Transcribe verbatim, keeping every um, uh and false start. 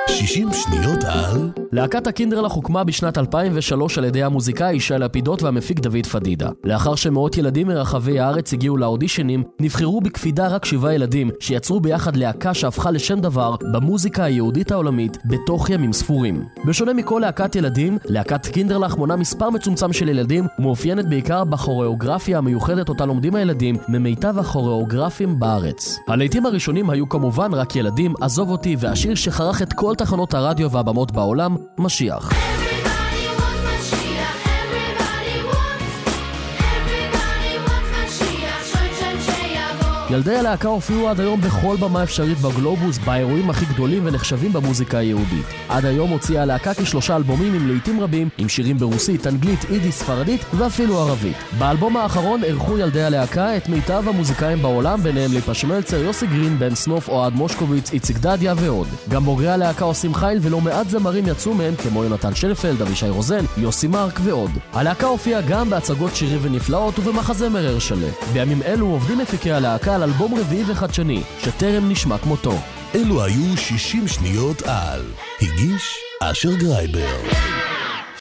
שישים שניות על... להקת הקינדרלך הוקמה בשנת אלפיים ושלוש על ידי המוזיקאי שי לפידות והמפיק דוד פדידה. לאחר שמאות ילדים מרחבי הארץ הגיעו לאודישנים, נבחרו בקפידה רק שבעה ילדים שיצרו ביחד להקה שהפכה לשם דבר במוזיקה היהודית העולמית בתוך ימים ספורים. בשונה מכל להקת ילדים, להקת קינדרלך מונה מספר מצומצם של ילדים ומאופיינת בעיקר בכוריאוגרפיה המיוחדת אותה לומדים הילדים ממיטב הכוריאוגרפים בארץ. הלהיטים הראשונים היו כמובן רק ילדים, עזוב אותי והשיר שחרך את כל תחנות הרדיו והבמות בעולם, משיח. ילדי הלהקה הופיעו עד היום בכל במה אפשרית בגלובוס, באירועים הכי גדולים ונחשבים במוזיקה היהודית. עד היום הוציאה הלהקה כשלושה אלבומים עם לעיתים רבים, עם שירים ברוסית, אנגלית, אידיש, ספרדית ואפילו ערבית. באלבום האחרון ערכו ילדי הלהקה את מיטב המוזיקאים בעולם, ביניהם ליפה שמלצר, יוסי גרין, בן סנוף, אוהד מושקוביץ, איציק דדיה ועוד. גם בוגרי הלהקה עושים חיל ולא מעט זמרים יצאו מהם, כמו יונתן שלפלד, אבישי רוזן, יוסי מרק ועוד. הלהקה הופיעה גם בהצגות שירים ונפלאות ובמחזמר הרשלה. בימים אלו עובדים מפיקי הלהקה על אלבום רביעי וחדשני, שטרם נשמע כמותו. אלו היו שישים שניות על. הגיש אשר גרייבר.